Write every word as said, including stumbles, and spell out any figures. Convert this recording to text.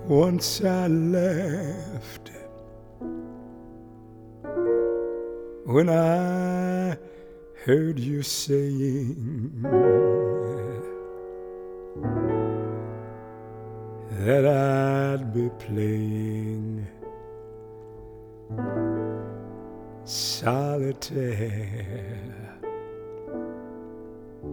Once I left when I heard you saying that I'd be playing solitaire.